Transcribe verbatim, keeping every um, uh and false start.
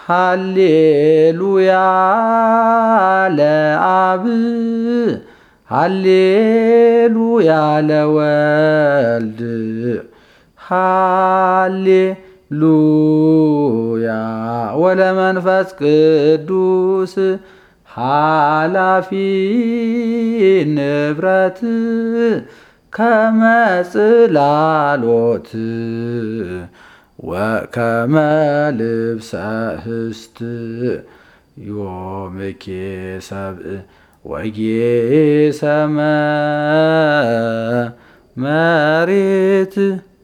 ሃሌሉያ ለአብ ሃሌሉያ ለወልድ ሃሌሉያ ወለመንፈስ ቅዱስ ኃላፊ ንብረት ከመ ጽላሎት ወከመ ልብሰ ህስት ዮምኬ ሰብእ ወጌሰመ መሬት